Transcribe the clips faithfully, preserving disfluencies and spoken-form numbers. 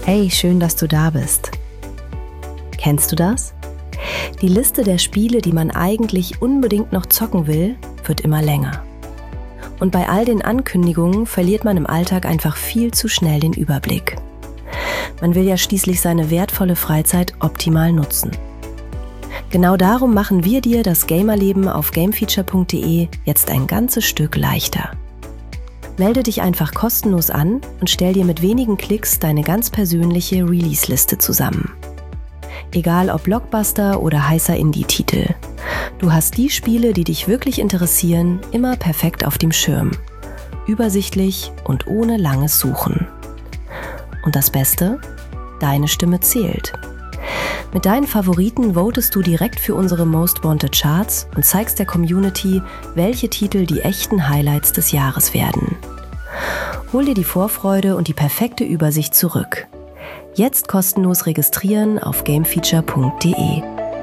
Hey, schön, dass du da bist. Kennst du das? Die Liste der Spiele, die man eigentlich unbedingt noch zocken will, wird immer länger. Und bei all den Ankündigungen verliert man im Alltag einfach viel zu schnell den Überblick. Man will ja schließlich seine wertvolle Freizeit optimal nutzen. Genau darum machen wir dir das Gamerleben auf gamefeature punkt de jetzt ein ganzes Stück leichter. Melde dich einfach kostenlos an und stell dir mit wenigen Klicks deine ganz persönliche Release-Liste zusammen. Egal ob Blockbuster oder heißer Indie-Titel. Du hast die Spiele, die dich wirklich interessieren, immer perfekt auf dem Schirm. Übersichtlich und ohne langes Suchen. Und das Beste? Deine Stimme zählt. Mit deinen Favoriten votest du direkt für unsere Most Wanted Charts und zeigst der Community, welche Titel die echten Highlights des Jahres werden. Hol dir die Vorfreude und die perfekte Übersicht zurück. Jetzt kostenlos registrieren auf gamefeature punkt de.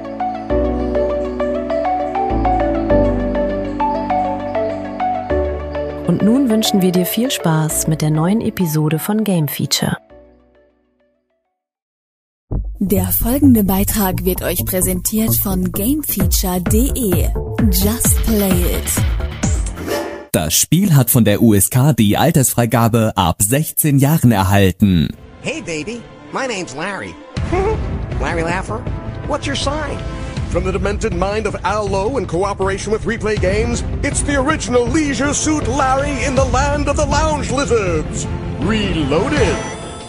Und nun wünschen wir dir viel Spaß mit der neuen Episode von Game Feature. Der folgende Beitrag wird euch präsentiert von gamefeature punkt de. Just play it. Das Spiel hat von der U S K die Altersfreigabe ab sechzehn Jahren erhalten. Hey baby, my name's Larry. Larry Laffer, what's your sign? From the demented mind of Al Lowe in cooperation with Replay Games, it's the original Leisure Suit Larry in the land of the lounge lizards. Reloaded.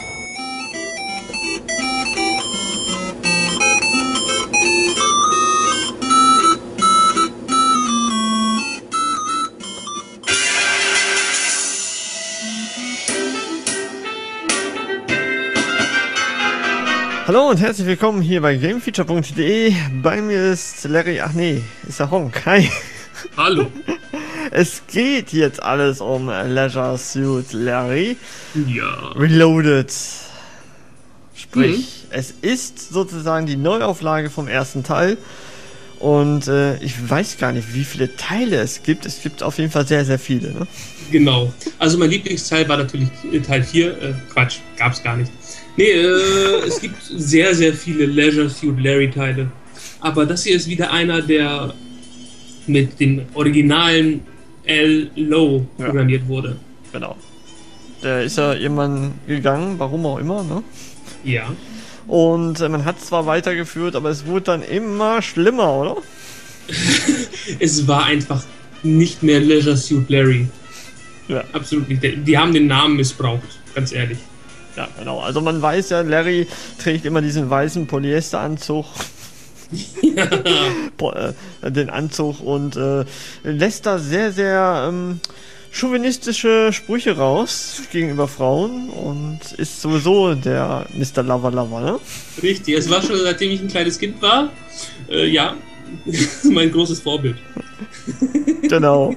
Hallo und herzlich willkommen hier bei gamefeature punkt de. Bei mir ist Larry, ach nee, ist der Honk. Hi. Hallo. Es geht jetzt alles um Leisure Suit Larry. Ja. Reloaded. Sprich, Mhm. es ist sozusagen die Neuauflage vom ersten Teil. Und äh, ich weiß gar nicht, wie viele Teile es gibt. Es gibt auf jeden Fall sehr, sehr viele. Ne? Genau. Also mein Lieblingsteil war natürlich Teil vier. Äh, Quatsch, gab's gar nicht. Nee, äh, es gibt sehr, sehr viele Leisure Suit Larry Teile. Aber das hier ist wieder einer, der mit dem originalen Al Lowe programmiert ja. wurde. Genau. Der ist ja irgendwann gegangen, warum auch immer, ne? Ja. Und äh, man hat zwar weitergeführt, aber es wurde dann immer schlimmer, oder? Es war einfach nicht mehr Leisure Suit Larry. Ja. Absolut nicht. Die haben den Namen missbraucht, ganz ehrlich. Ja, genau. Also man weiß ja, Larry trägt immer diesen weißen Polyesteranzug. Ja. Den Anzug und äh, lässt da sehr, sehr ähm, chauvinistische Sprüche raus gegenüber Frauen und ist sowieso der Mister Lover Lover, ne? Richtig, es war schon seitdem ich ein kleines Kind war, äh, ja, mein großes Vorbild. Genau.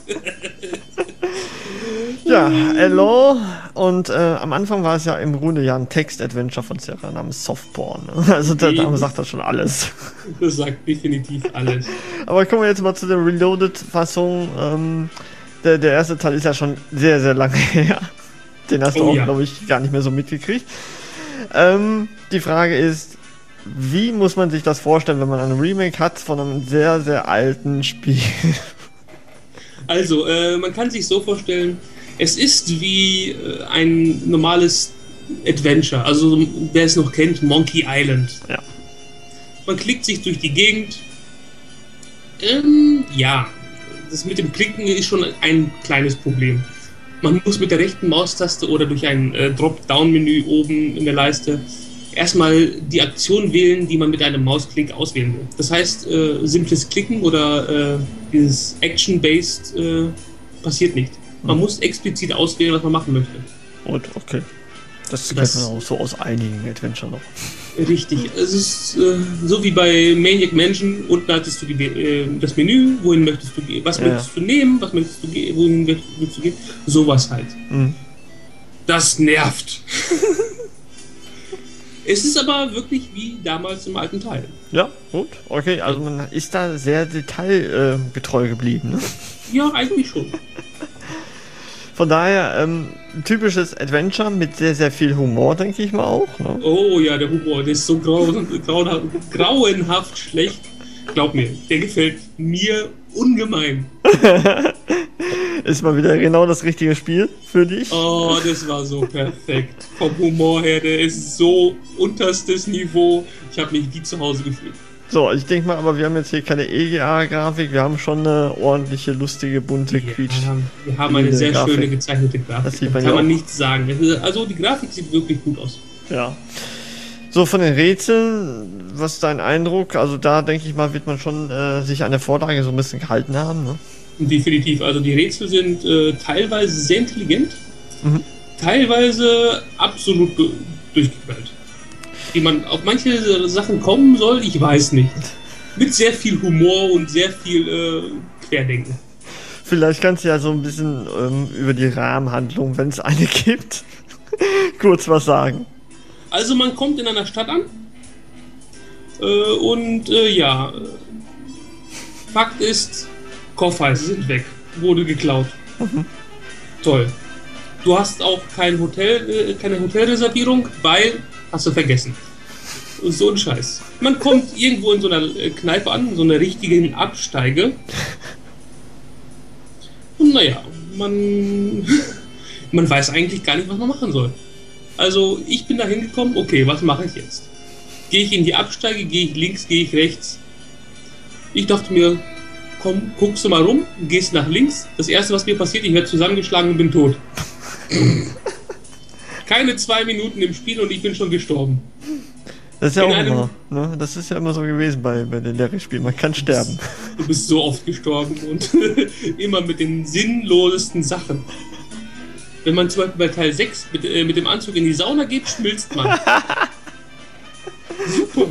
Ja, hello. Und äh, am Anfang war es ja im Grunde ja ein Text-Adventure von Sierra namens Softporn. Ne? Also der Name sagt das schon alles. Das sagt definitiv alles. Aber kommen wir jetzt mal zu der Reloaded-Fassung. Ähm, der, der erste Teil ist ja schon sehr, sehr lange her. Den hast du oh, auch, ja. glaube ich, gar nicht mehr so mitgekriegt. Ähm, die Frage ist, wie muss man sich das vorstellen, wenn man ein Remake hat von einem sehr, sehr alten Spiel? Also, äh, man kann sich so vorstellen, es ist wie äh, ein normales Adventure. Also, wer es noch kennt, Monkey Island. Ja. Man klickt sich durch die Gegend. Ähm, ja, das mit dem Klicken ist schon ein kleines Problem. Man muss mit der rechten Maustaste oder durch ein äh, Drop-Down-Menü oben in der Leiste erstmal die Aktion wählen, die man mit einem Mausklick auswählen will. Das heißt, äh, simples Klicken oder äh, dieses Action-Based äh, passiert nicht. Man mhm. muss explizit auswählen, was man machen möchte. Und okay. Das, das kennt man auch so aus einigen Adventure noch. Richtig. Es ist äh, so wie bei Maniac Mansion. Unten hattest du die, äh, das Menü, wohin möchtest du gehen, was ja. möchtest du nehmen, was möchtest du gehen, wohin möchtest du gehen. Sowas halt. Mhm. Das nervt. Es ist aber wirklich wie damals im alten Teil. Ja, gut. Okay, also man ist da sehr detailgetreu äh, geblieben. Ne? Ja, eigentlich schon. Von daher, ähm, typisches Adventure mit sehr, sehr viel Humor, denke ich mal auch. Ne? Oh ja, der Humor, der ist so grau, grauenhaft, grauenhaft schlecht. Glaub mir, der gefällt mir ungemein. Ist mal wieder genau das richtige Spiel für dich. Oh, das war so perfekt. Vom Humor her, der ist so unterstes Niveau. Ich habe mich wie zu Hause gefühlt. So, ich denke mal, aber wir haben jetzt hier keine E G A-Grafik, wir haben schon eine ordentliche, lustige, bunte, Ja, quietsch. wir haben eine sehr Grafik. schöne gezeichnete Grafik. Das sieht man Kann ja man auch. nichts sagen. Also die Grafik sieht wirklich gut aus. Ja. So, von den Rätseln, was ist dein Eindruck? Also da, denke ich mal, wird man schon äh, sich an der Vorlage so ein bisschen gehalten haben, ne? Definitiv. Also die Rätsel sind äh, teilweise sehr intelligent, Mhm. teilweise absolut ge- durchgeknallt. Wie man auf manche Sachen kommen soll, ich weiß nicht. Mit sehr viel Humor und sehr viel äh, Querdenken. Vielleicht kannst du ja so ein bisschen ähm, über die Rahmenhandlung, wenn es eine gibt, kurz was sagen. Also man kommt in einer Stadt an äh, und äh, ja, äh, Fakt ist, Koffer sind weg, wurde geklaut. Mhm. Toll. Du hast auch kein Hotel, äh, keine Hotelreservierung, weil hast du vergessen. So ein Scheiß. Man kommt irgendwo in so einer äh, Kneipe an, so einer richtigen Absteige. Und naja, man, man weiß eigentlich gar nicht, was man machen soll. Also ich bin da hingekommen, okay, was mache ich jetzt? Gehe ich in die Absteige, gehe ich links, gehe ich rechts? Ich dachte mir, komm, guckst du mal rum, gehst nach links. Das erste, was mir passiert, ich werde zusammengeschlagen und bin tot. Keine zwei Minuten im Spiel und ich bin schon gestorben. Das ist ja In auch einem- immer, ne? Das ist ja immer so gewesen bei, bei den Larry-Spielen. Man kann sterben. Du bist so oft gestorben und immer mit den sinnlosesten Sachen. Wenn man zum Beispiel bei Teil sechs mit, äh, mit dem Anzug in die Sauna geht, schmilzt man. Super.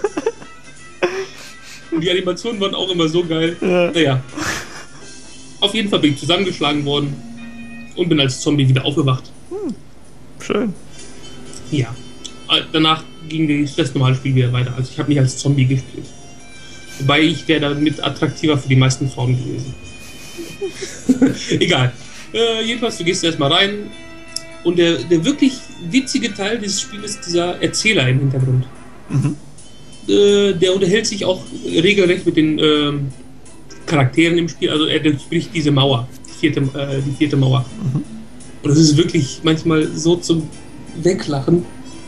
Und die Animationen waren auch immer so geil. Ja. Naja. Auf jeden Fall bin ich zusammengeschlagen worden und bin als Zombie wieder aufgewacht. Schön. Ja. Äh, Danach ging das normale Spiel wieder weiter. Also ich habe nicht als Zombie gespielt. Wobei ich wäre damit attraktiver für die meisten Frauen gewesen. Egal. Äh, jedenfalls, du gehst erstmal rein und der, der wirklich witzige Teil dieses Spiels ist dieser Erzähler im Hintergrund. Mhm. Äh, der unterhält sich auch regelrecht mit den ähm, Charakteren im Spiel. Also er durchbricht diese Mauer, die vierte, äh, die vierte Mauer. Mhm. Und das ist wirklich manchmal so zum Weglachen.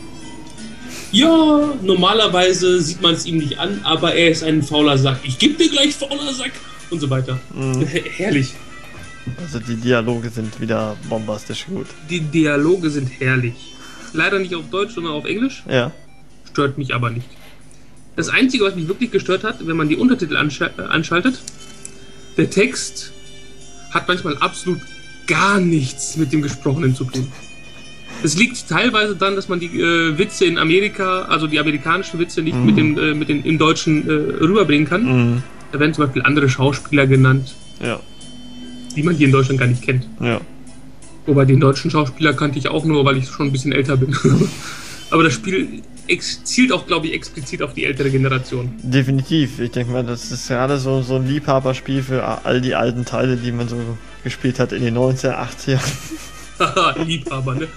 Ja, normalerweise sieht man es ihm nicht an, aber er ist ein fauler Sack. Ich geb dir gleich fauler Sack und so weiter. Mhm. Her- herrlich. Also die Dialoge sind wieder bombastisch gut. Die Dialoge sind herrlich. Leider nicht auf Deutsch, sondern auf Englisch. Ja. Stört mich aber nicht. Das Einzige, was mich wirklich gestört hat, wenn man die Untertitel anscha- äh, anschaltet, der Text hat manchmal absolut gar nichts mit dem Gesprochenen zu tun. Es liegt teilweise daran, dass man die äh, Witze in Amerika, also die amerikanischen Witze, nicht Mhm. mit dem, äh, mit den im Deutschen äh, rüberbringen kann. Mhm. Da werden zum Beispiel andere Schauspieler genannt, Ja. die man hier in Deutschland gar nicht kennt. Ja. Wobei den deutschen Schauspieler kannte ich auch nur, weil ich schon ein bisschen älter bin. Aber das Spiel ex- zielt auch, glaube ich, explizit auf die ältere Generation. Definitiv. Ich denke mal, das ist gerade so, so ein Liebhaberspiel für all die alten Teile, die man so gespielt hat in den neunziger, achtziger. Haha, Liebhaber, ne?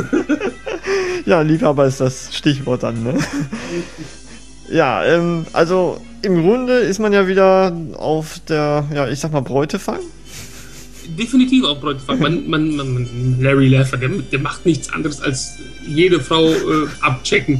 Ja, Liebhaber ist das Stichwort dann, ne? Ja, ähm, also im Grunde ist man ja wieder auf der, ja, ich sag mal, Beutefang. Definitiv auch Bräutefang. Man, man, man, man, Larry Laffer, der, der macht nichts anderes als jede Frau äh, abchecken.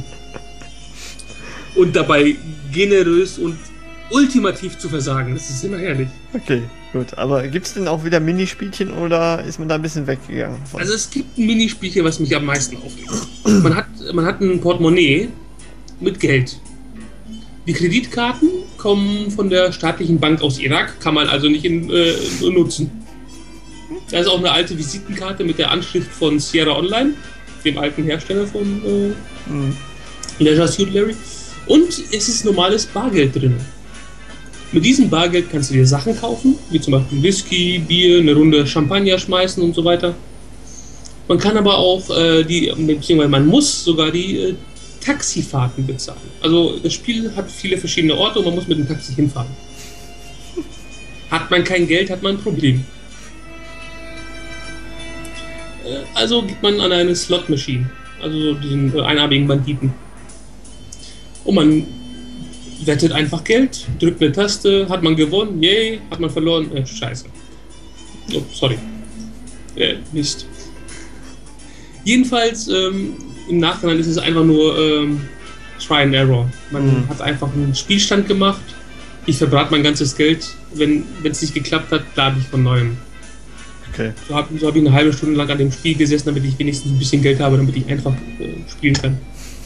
Und dabei generös und ultimativ zu versagen. Das ist immer herrlich. Okay, gut. Aber gibt's denn auch wieder Minispielchen oder ist man da ein bisschen weggegangen von? Also es gibt ein Minispielchen, was mich am meisten aufregt. Man hat, man hat ein Portemonnaie mit Geld. Die Kreditkarten kommen von der staatlichen Bank aus Irak, kann man also nicht in, äh, nutzen. Da ist auch eine alte Visitenkarte mit der Anschrift von Sierra Online, dem alten Hersteller von äh, Mhm. Leisure Suit Larry. Und es ist normales Bargeld drin. Mit diesem Bargeld kannst du dir Sachen kaufen, wie zum Beispiel Whisky, Bier, eine Runde Champagner schmeißen und so weiter. Man kann aber auch äh, die, beziehungsweise man muss sogar die äh, Taxifahrten bezahlen. Also das Spiel hat viele verschiedene Orte und man muss mit dem Taxi hinfahren. Hat man kein Geld, hat man ein Problem. Also geht man an eine Slot-Machine, also so diesen äh, einarmigen Banditen. Und man wettet einfach Geld, drückt eine Taste, hat man gewonnen, yay, hat man verloren, äh, scheiße. Oh, sorry. Äh, Mist. Jedenfalls, ähm, im Nachhinein ist es einfach nur ähm, Try and Error. Man mhm. hat einfach einen Spielstand gemacht, ich verbrate mein ganzes Geld, wenn es nicht geklappt hat, lade ich von neuem. Okay. So habe so hab ich eine halbe Stunde lang an dem Spiel gesessen, damit ich wenigstens ein bisschen Geld habe, damit ich einfach äh, spielen kann.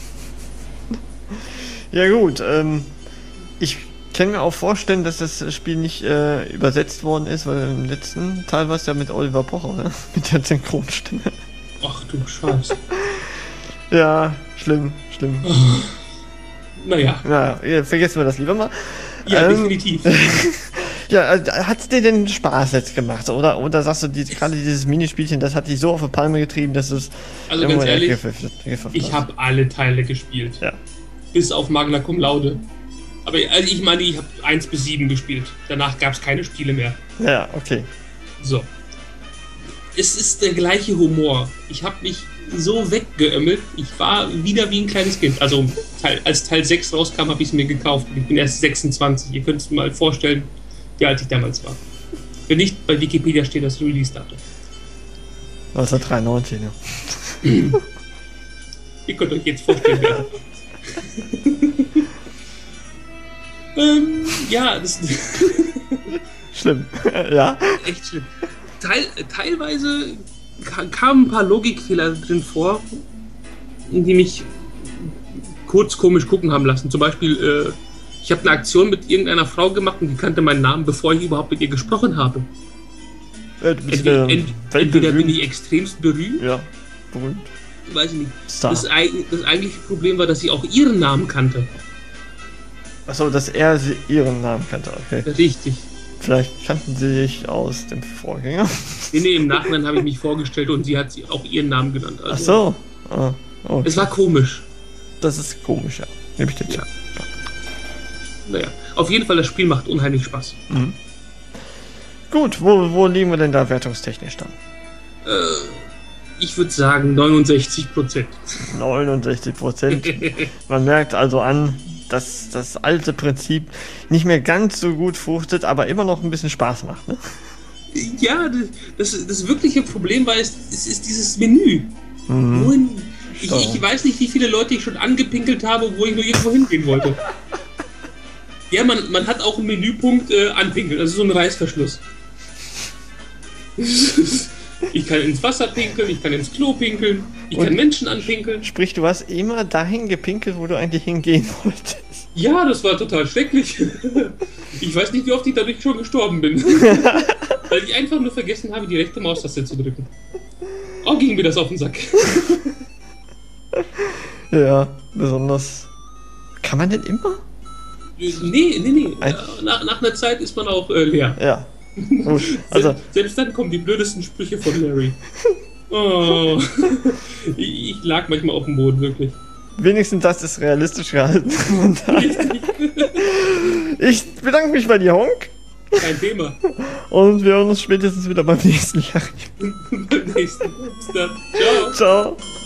Ja gut, ähm, ich kann mir auch vorstellen, dass das Spiel nicht äh, übersetzt worden ist, weil im letzten Teil war es ja mit Oliver Pocher, ne? Mit der Synchronstimme. Ach du Scheiße. Ja, schlimm, schlimm. Oh. Naja. Ja, vergessen wir das lieber mal. Ja, ähm, definitiv. Ja, hat's dir denn Spaß jetzt gemacht? Oder, oder sagst du, die, gerade dieses Minispielchen, das hat dich so auf die Palme getrieben, dass es... Also ganz ehrlich, ich habe alle Teile gespielt. Ja. Bis auf Magna Cum Laude. Aber also ich meine, ich habe eins bis sieben gespielt. Danach gab es keine Spiele mehr. Ja, okay. So. Es ist der gleiche Humor. Ich habe mich so weggeömmelt. Ich war wieder wie ein kleines Kind. Also Teil, als Teil sechs rauskam, habe ich es mir gekauft. Ich bin erst sechsundzwanzig. Ihr könnt es mal vorstellen, wie alt ich damals war. Wenn nicht, bei Wikipedia steht das Release-Datum. neunzehnhundertdreiundneunzig, ja. Ihr könnt euch jetzt vorstellen, wer. ähm, ja, das schlimm. Ja. Echt schlimm. Teil, teilweise kamen ein paar Logikfehler drin vor, die mich kurz komisch gucken haben lassen. Zum Beispiel, äh, ich habe eine Aktion mit irgendeiner Frau gemacht und die kannte meinen Namen, bevor ich überhaupt mit ihr gesprochen habe. Äh, entweder, ent, entweder bin ich extremst berühmt. Ja, berühmt. Weiß ich nicht. Das, das eigentliche Problem war, dass sie auch ihren Namen kannte. Achso, dass er sie ihren Namen kannte, okay. Richtig. Vielleicht kannten sie sich aus dem Vorgänger. Nee, nee, im Nachhinein habe ich mich vorgestellt und sie hat sie auch ihren Namen genannt. Also, ach so. Ah, okay. Es war komisch. Das ist komisch, ja. Nehme ich dir zu. Ja. Naja, auf jeden Fall, das Spiel macht unheimlich Spaß. Mhm. Gut, wo, wo liegen wir denn da wertungstechnisch dann? Äh, ich würde sagen neunundsechzig Prozent. neunundsechzig Prozent. Man merkt also an, dass das alte Prinzip nicht mehr ganz so gut fruchtet, aber immer noch ein bisschen Spaß macht, ne? Ja, das, das wirkliche Problem war, es ist, ist dieses Menü. Mhm. Wohin, ich, ich weiß nicht, wie viele Leute ich schon angepinkelt habe, wo ich nur irgendwo hingehen wollte. Ja, man, man hat auch einen Menüpunkt äh, anpinkeln, also so einen Reißverschluss. Ich kann ins Wasser pinkeln, ich kann ins Klo pinkeln, ich Und kann Menschen anpinkeln. Sprich, du hast immer dahin gepinkelt, wo du eigentlich hingehen wolltest. Ja, das war total schrecklich. Ich weiß nicht, wie oft ich dadurch schon gestorben bin. Weil ich einfach nur vergessen habe, die rechte Maustaste zu drücken. Oh, ging mir das auf den Sack. Ja, besonders. Kann man denn immer? Nee, nee, nee. Nach, nach einer Zeit ist man auch äh, leer. Ja. Gut, also. Selbst dann kommen die blödesten Sprüche von Larry. Oh. Ich, ich lag manchmal auf dem Boden, wirklich. Wenigstens das ist realistisch gehalten. Ich bedanke mich bei dir, Honk. Kein Thema. Und wir hören uns spätestens wieder beim nächsten Jahr. Beim nächsten. Bis dann. Ciao. Ciao.